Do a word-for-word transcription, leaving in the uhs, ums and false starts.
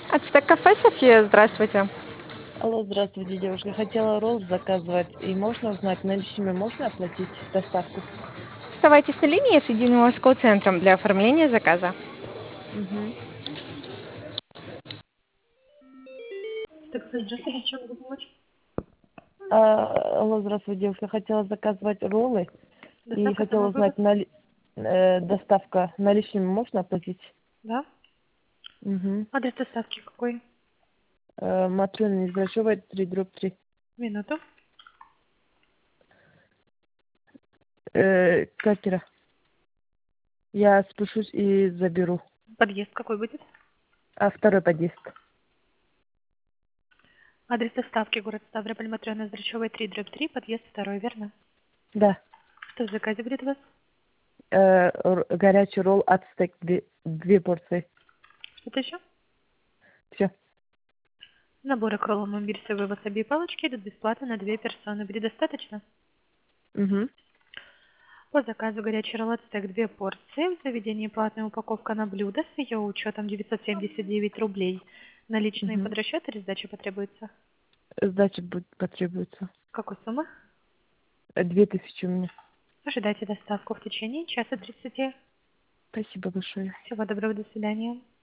Ацтек кафе, София, здравствуйте. Алло, здравствуйте, девушка. Хотела ролл заказывать. И можно узнать, наличными можно оплатить доставку? Оставайтесь на линии, я соединю вас с колл-центром для оформления заказа. Угу. Так, здравствуйте, чем могу помочь? А, алло, здравствуйте, девушка. Хотела заказывать роллы. И Доставка хотела самовывоз? узнать, нали... э, доставка наличными можно оплатить? Да. Угу. Адрес доставки какой? Э, Матрена Нездрачева, три дробь три. Минуту. Э, катера. Я спущусь и заберу. Подъезд какой будет? А второй подъезд. Адрес доставки город Ставрополь, Матрёна Здрачевой, три дробь три, подъезд второй, верно? Да. Что в заказе будет у вас? Э, р- горячий ролл ацтек, две, две порции. Что-то еще? Все. Наборы к роллам имбирь, соевый васаби и палочки идут бесплатно на две персоны. Будет достаточно? Угу. По заказу горячий ролл ацтек две порции. В заведении платная упаковка на блюдо с ее учетом девятьсот семьдесят девять рублей. Наличные Угу. под расчет или сдача потребуется? Сдача будет потребуется. Какой суммы? Э, Две тысячи у меня. Ожидайте доставку в течение часа тридцати. Спасибо большое. Всего доброго, до свидания.